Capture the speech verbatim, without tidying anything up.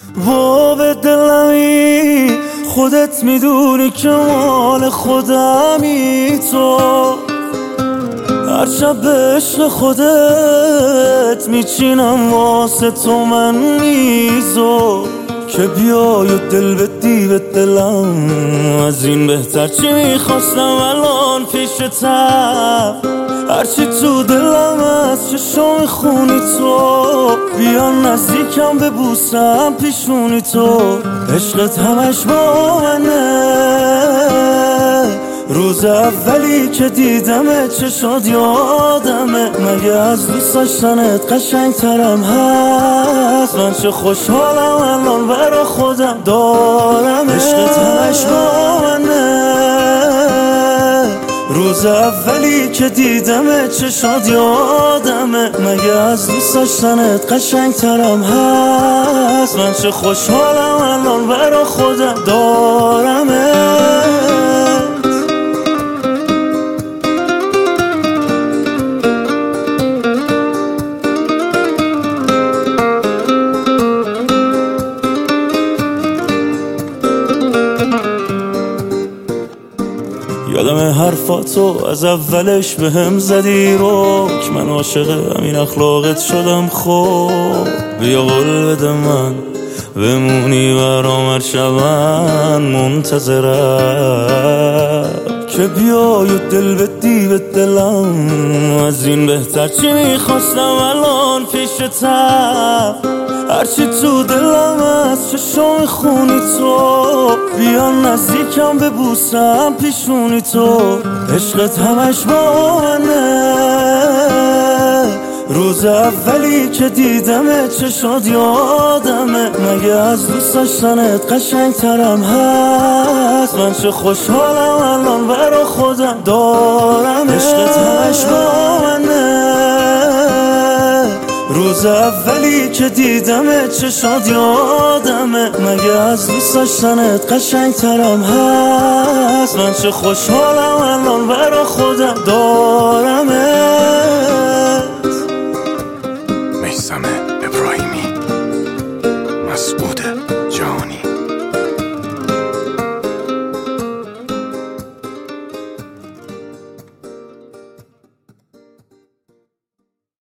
و به دلمی خودت میدونی که مال خودمی تو، هر شب به عشق خودت میچینم واسه تو من میزو، که بیای و دل بدی به دلم. از این بهتر چی میخواستم الان پیشتم، هرچی تو دلم از چشم میخونی تو، بیا نزدیکم ببوسم پیشونی تو. عشقت همش با منه، روز اولی که دیدمت چه شد یادمه، مگه از دوست داشتنت قشنگ ترم هست؟ من چه خوشحالم الان برا خودم دارم. عشقت همش با منه، روز اولی که دیدمت چه شد یادمه، مگه از دوست داشتنت قشنگ ترم هست؟ من چه خوشحالم الان برا خودم دارم. یادم حرفاتو از اولش به هم زدی رو، که من عاشق همین اخلاقت شدم. خب بیا قول بده من بمونی برام هر شب، من منتظرم که بیای و دل بدی به دلم. از این بهتر چی میخواستم الان پیشتم، هرچی تو دلم از چشم میخونی تو، بیا نزدیکم ببوسم پیشونی تو. عشقت همش با منه، روز اولی که دیدمت چه شد یادمه، مگه از دوست داشتنت قشنگ ترم هست؟ من چه خوشحالم الان برا خودم دارم. عشقت همش با منه، روز اولی که دیدمت چه شد یادمه، مگه از دوست داشتنت قشنگ ترم هست؟ من چه خوشحالم الان برا خودم دارم. میثم ابراهیمی مسعوده.